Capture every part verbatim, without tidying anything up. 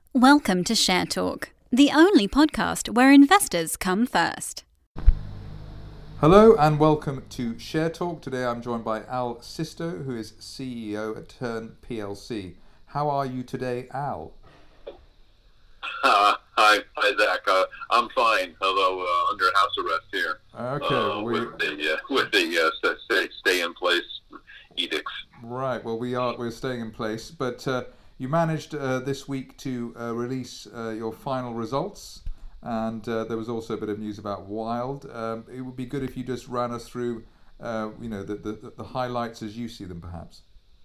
Welcome to Share Talk, the only podcast where investors come first. Hello and welcome to Share Talk. Today I'm joined by Al Sisto, who is C E O at Turn P L C. How are you today, Al? Uh, hi, hi, Zach. Uh, I'm fine, although uh, under house arrest here. Okay, uh, we... with the uh, with the uh, stay stay in place edicts. Right. Well, we are we're staying in place, but uh, you managed uh, this week to uh, release uh, your final results, and uh, there was also a bit of news about Wild. Um, it would be good if you just ran us through, uh, you know, the, the the highlights as you see them, perhaps.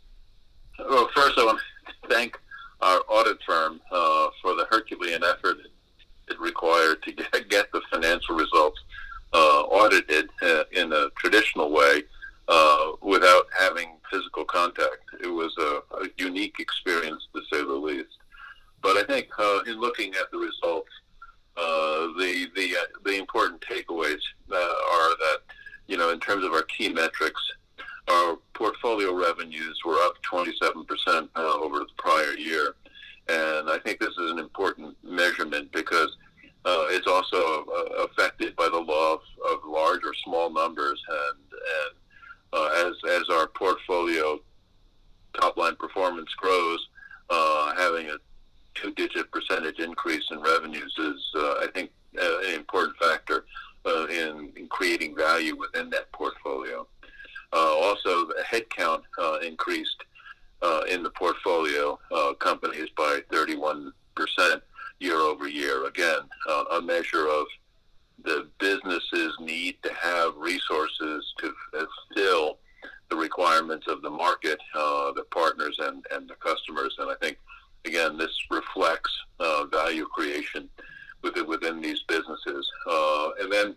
Well, first I want to thank our audit firm uh, for the Herculean effort it required to get, get the financial results uh, audited uh, in a traditional way uh, without having physical contact. It was a, a unique experience, to say the least. But I think uh, in looking at the results, uh, the the uh, the important takeaways uh, are that, you know, in terms of our key metrics, our portfolio revenues were up twenty-seven percent uh, over the prior year. And I think this is an important measurement because uh, it's also uh, affected by the law of, of large or small numbers. And, and uh, as, as our portfolio top-line performance grows, uh, having a two-digit percentage increase in revenues is, uh, I think, uh, an important factor uh, in, in creating value within that portfolio. Uh, also, the headcount uh, increased uh, in the portfolio uh, companies by thirty-one percent year over year. Again, uh, a measure of the business's need to have resources to fulfill the requirements of the market, uh, the partners, and, and the customers. And I think, again, this reflects uh, value creation within, within these businesses. Uh, and then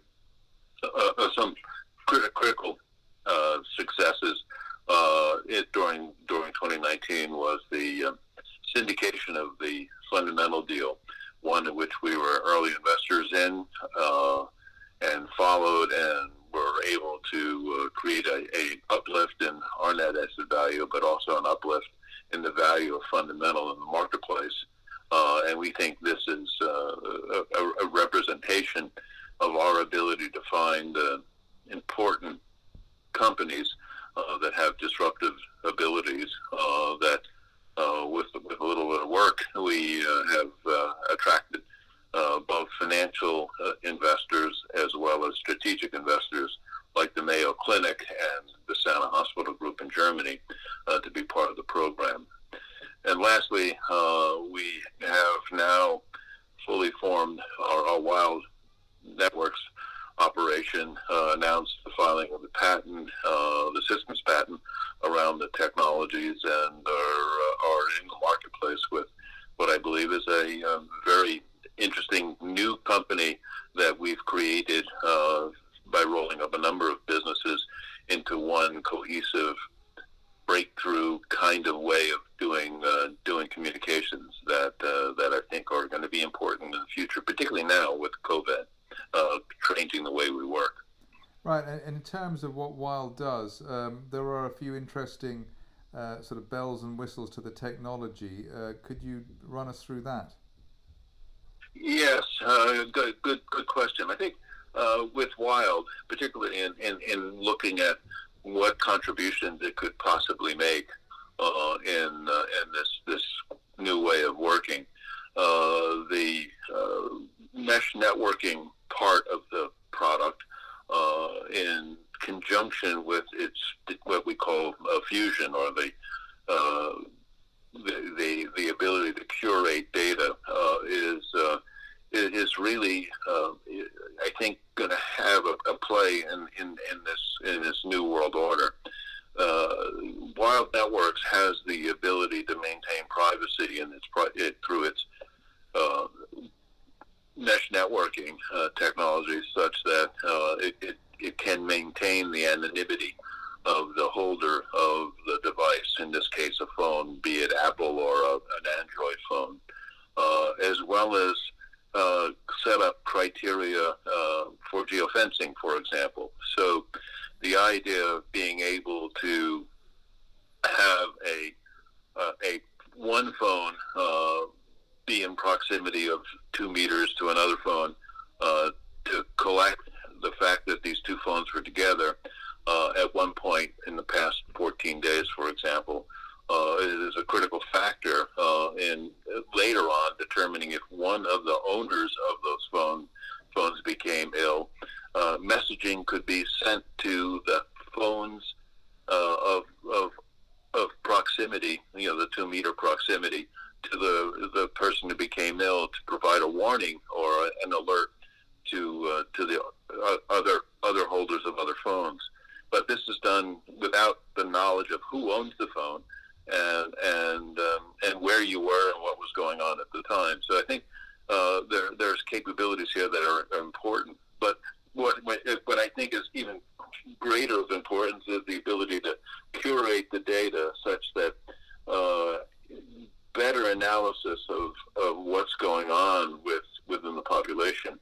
uh, uh, some crit- critical Uh, successes uh, it, during during twenty nineteen was the uh, syndication of the Fundamental deal, one in which we were early investors in uh, and followed and were able to uh, create a, a uplift in our net asset value, but also an uplift in the value of Fundamental in the marketplace. Uh, and we think this is uh, a, a representation of our ability to find uh, important companies uh, that have disruptive abilities uh, that uh, with, with a little bit of work we uh, have uh, attracted uh, both financial uh, investors as well as strategic investors like the Mayo Clinic and the Sana Hospital Group in Germany uh, to be part of the program. And lastly, uh, we have now fully formed our, our Wild Networks operation, uh, announced the filing of the patent, uh, the systems patent around the technologies, and are, uh, are in the marketplace with what I believe is a um, very interesting new company that we've created uh, by rolling up a number of businesses into one cohesive breakthrough kind of way of doing uh, doing communications that uh, that I think are going to be important in the future, particularly now with COVID. Uh, changing the way we work. Right, and in terms of what Wild does, um, there are a few interesting uh, sort of bells and whistles to the technology. Uh, could you run us through that? Yes, uh, good, good, good question. I think uh, with Wild, particularly in, in, in looking at what contributions it could possibly make uh, in uh, in this this new way of working, uh, the uh, mesh networking part of the product uh, in conjunction with its what we call uh, fusion, or the, uh, the the the ability to curate data uh, is uh, is really uh, I think going to have a, a play in, in, in this in this new world order. Uh, Wild Networks has the ability to maintain privacy in its it, through its uh, mesh networking uh, technology, such that uh, it, it, it can maintain the anonymity of the holder of the device, in this case a phone, be it Apple or a, an Android phone, uh, as well as uh, set up criteria uh, for geofencing, for example. So the idea of being able to have a uh, a one phone uh, be in proximity of two meters to another phone uh, to collect the fact that these two phones were together uh, at one point in the past fourteen days, for example, uh, is a critical factor uh, in later on determining if one of the owners of those phone, phones became ill. Uh, messaging could be sent to the phones uh, of, of of proximity, you know, the two meter proximity to the the person who became ill to provide a warning or an alert to uh, to the uh, other other holders of other phones. But this is done without the knowledge of who owns the phone and and um, and where you were and what was going on at the time. So I think uh, there there's capabilities here that are, are important. But what what I think is even greater of importance is the ability to curate the data such that uh, better analysis of, of what's going on with within the population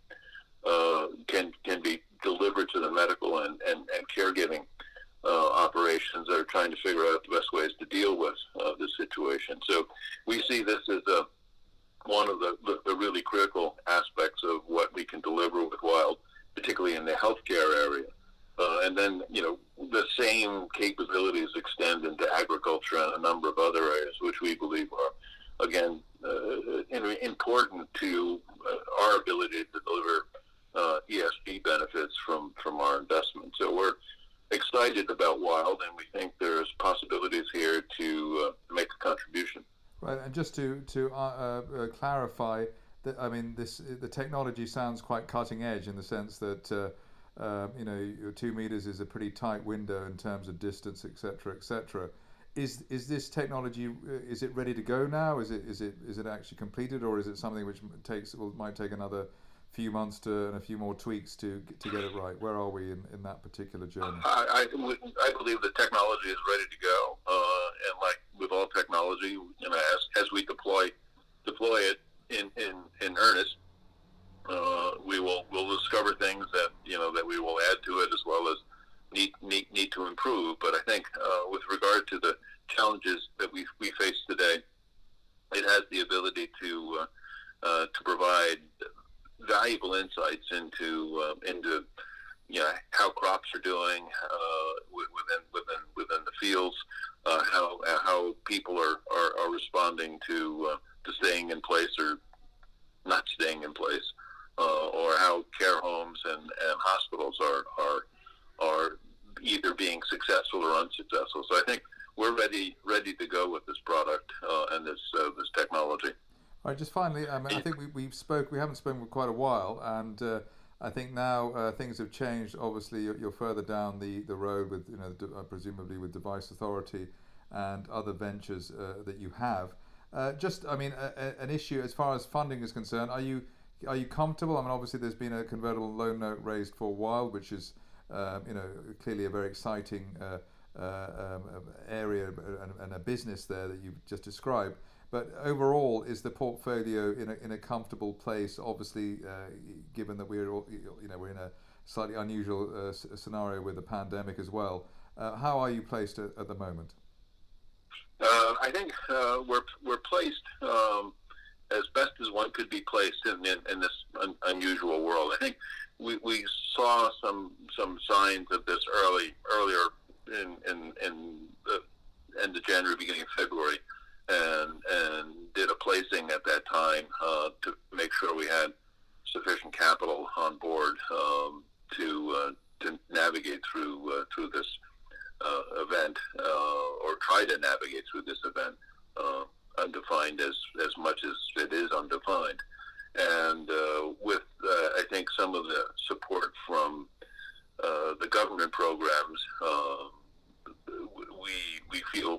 uh, can can be delivered to the medical and, and, and caregiving uh, operations that are trying to figure out the best ways to deal with uh, this situation. So we see this as a, one of the, the, the really critical aspects of what we can deliver with Wild, particularly in the healthcare area. Uh, and then, you know, the same capabilities extend into agriculture and a number of other areas, which we believe are, again, uh, important to uh, our ability to deliver uh, E S G benefits from, from our investment. So we're excited about Wild, and we think there's possibilities here to uh, make a contribution. Right, and just to to uh, uh, clarify, that I mean, this the technology sounds quite cutting edge in the sense that uh, uh, you know, your two meters is a pretty tight window in terms of distance, et cetera, et cetera. Is is this technology? Is it ready to go now? Is it is it is it actually completed, or is it something which takes well, might take another few months to and a few more tweaks to to get it right? Where are we in, in that particular journey? I, I, I believe the technology is ready to go, uh, and like with all technology, you know, as as we deploy deploy it in in, in earnest, uh, we will will discover things that you know that we will add to it as well as need need need to improve. But I think uh, with regard to the challenges that we we face today, it has the ability to uh, uh, to provide valuable insights into uh, into you know how crops are doing uh, within within within the fields, uh, how how people are, are, are responding to uh, to staying in place or not staying in place, uh, or how care homes and, and hospitals are are are either being successful or unsuccessful. So I think we're ready ready to go with this product uh, and this uh, this technology. All right, just finally, I mean, I think we we spoke. We haven't spoken for quite a while, and uh, I think now uh, things have changed. Obviously, you're, you're further down the, the road with, you know, uh, presumably with Device Authority and other ventures uh, that you have. Uh, just, I mean, a, a, an issue as far as funding is concerned. Are you are you comfortable? I mean, obviously, there's been a convertible loan note raised for Wild, which is, uh, you know, clearly a very exciting uh, uh, um, area and, and a business there that you've just described. But overall, is the portfolio in a in a comfortable place? Obviously, uh, given that we're all, you know we're in a slightly unusual uh, scenario with the pandemic as well. Uh, how are you placed at, at the moment? Uh, I think uh, we're we're placed um, as best as one could be placed in in, in this un, unusual world. I think we, we saw some some signs of this early earlier in in, in the end of January, beginning of February. And and did a placing at that time uh, to make sure we had sufficient capital on board um, to uh, to navigate through uh, through this uh, event uh, or try to navigate through this event, uh, undefined as as much as it is undefined. And uh, with uh, I think some of the support from uh, the government programs, um, we we feel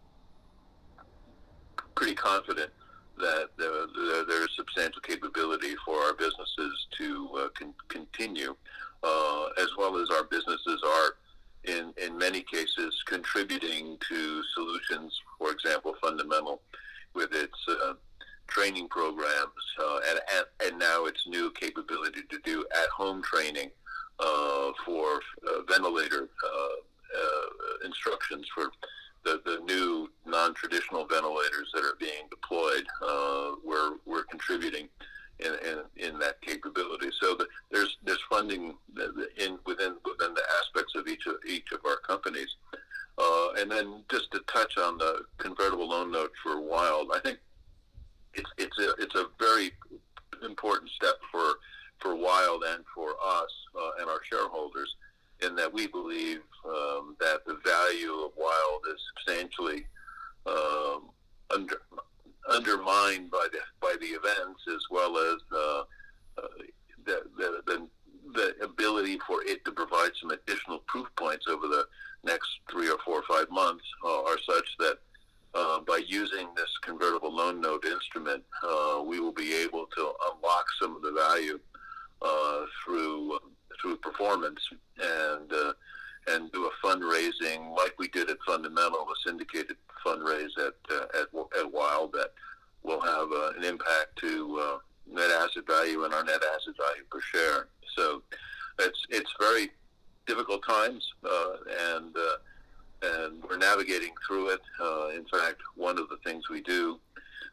pretty confident that there, there, there is substantial capability for our businesses to uh, con- continue, uh, as well as our businesses are, in, in many cases, contributing to solutions, for example, Fundamental, with its uh, training programs, uh, and, and, and now its new capability to do at-home training uh, for uh, ventilator uh, uh, instructions for the, the new non-traditional ventilators that are being deployed. Uh, we're we're contributing in, in, in that capability. So the, there's there's funding in within within the aspects of each of each of our companies. Uh, and then just to touch on the convertible loan note for Wild, I think it's it's a it's a very important step for for Wild and for us uh, and our shareholders, in that we believe um, that the value of Wild is substantially um, under, undermined by the by the events, as well as uh, uh, the, the the the ability for it to provide some additional proof points over the next three or four or five months uh, are such that uh, by using this convertible loan note instrument, uh, we will be able to unlock some of the value uh, through through performance and uh, and do a fundraising like we did at Fundamental, a syndicated fundraise at uh, at, at Wild that will have uh, an impact to uh, net asset value and our net asset value per share. So it's it's very difficult times, uh, and uh, and we're navigating through it. Uh, in fact, one of the things we do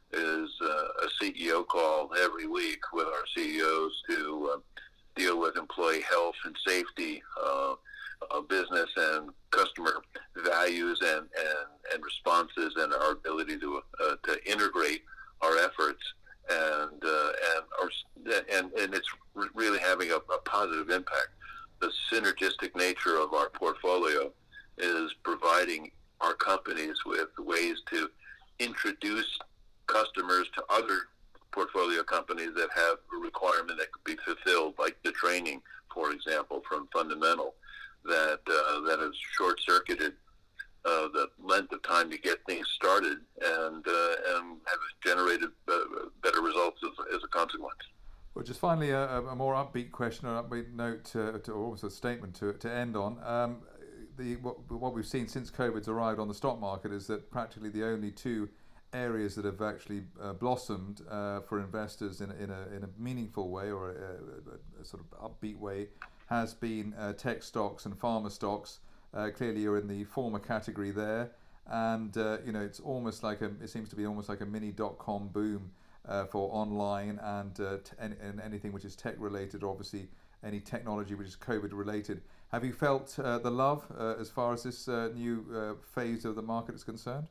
is uh, a C E O call every week with our C E Os to uh, deal with employee health and safety, uh, uh, business and customer values and, and, and responses, and our ability to uh, to integrate our efforts, and uh, and our, and and it's really having a, a positive impact. The synergistic nature of our portfolio is providing our companies with ways to introduce customers to other portfolio companies that have a requirement that could be fulfilled, like the training, for example, from Fundamental, that uh, that has short-circuited uh, the length of time to get things started, and uh, and have generated uh, better results as, as a consequence. Well, just finally, a, a more upbeat question or upbeat note, to, to, or almost a statement to to end on. Um, the what, what we've seen since COVID's arrived on the stock market is that practically the only two areas that have actually uh, blossomed uh, for investors in, in, a, in a meaningful way, or a, a, a sort of upbeat way, has been uh, tech stocks and pharma stocks. Uh, clearly, you're in the former category there, and uh, you know it's almost like a. It seems to be almost like a mini dot-com boom uh, for online and, uh, t- and and anything which is tech related, or obviously any technology which is COVID related. Have you felt uh, the love uh, as far as this uh, new uh, phase of the market is concerned?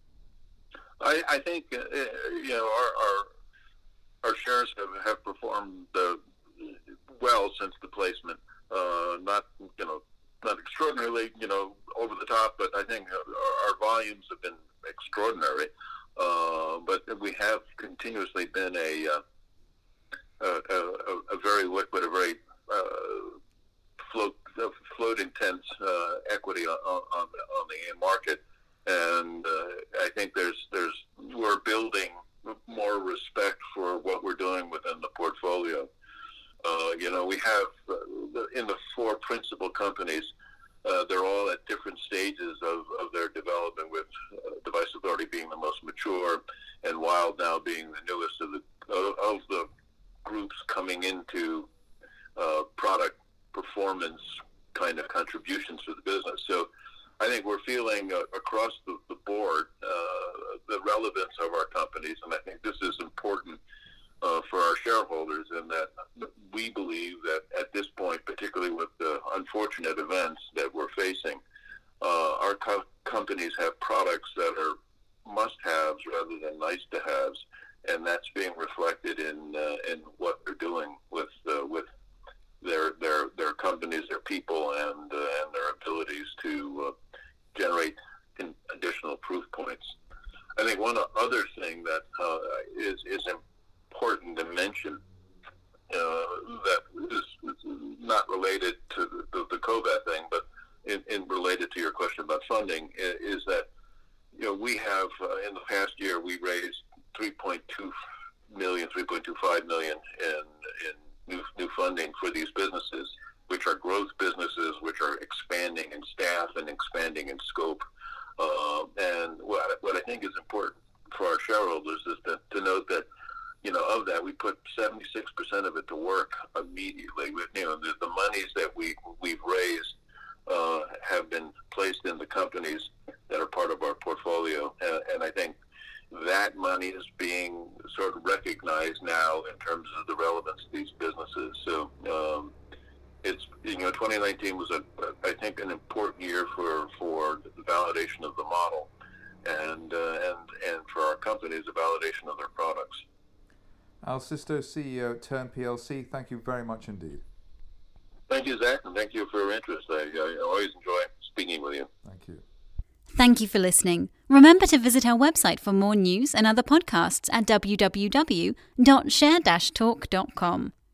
I, I think uh, you know our our, our shares have, have performed uh, well since the placement. Uh, not you know not extraordinarily you know over the top, but I think our, our volumes have been extraordinary. Uh, but we have continuously been a uh, a, a, a very liquid, a very uh, float float intense uh, equity on, on the on the market. And uh, I think there's there's we're building more respect for what we're doing within the portfolio. Uh, you know, we have uh, in the four principal companies, uh, they're all at different stages of, of their development, with uh, Device Authority being the most mature, and Wild now being the newest of the of the groups coming into uh, product performance kind of contributions to the business. So I think we're feeling uh, across the, the board uh, the relevance of our companies, and I think this is important uh, for our shareholders, in that we believe that at this point, particularly with the unfortunate events that we're facing, uh, our co- companies have products that are must-haves rather than nice-to-haves, and that's being reflected in uh, in what they're doing with uh, with their their their companies, their people, and uh, and their abilities to uh, generate additional proof points. I think one other thing that uh, is is important to mention uh, that is not related to the, the COVID thing, but in, in related to your question about funding, is that you know we have uh, in the past year we raised three point two million, three point two five million in in new new funding for these businesses, which are growth businesses, which are expanding in staff and expanding in scope. Uh, and what, what I think is important for our shareholders is to, to note that, you know, of that, we put seventy-six percent of it to work immediately. With, you know, the, the monies that we, we've raised uh, have been placed in the companies that are part of our portfolio. And, and I think that money is being sort of recognized now in terms of the relevance of these businesses. So um, it's, you know, twenty nineteen was, a, I think, an important year for, for the validation of the model and, uh, and, and for our companies, the validation of their products. Al Sisto, C E O at Turn P L C, thank you very much indeed. Thank you, Zach, and thank you for your interest. I, I always enjoy speaking with you. Thank you. Thank you for listening. Remember to visit our website for more news and other podcasts at w w w dot share dash talk dot com.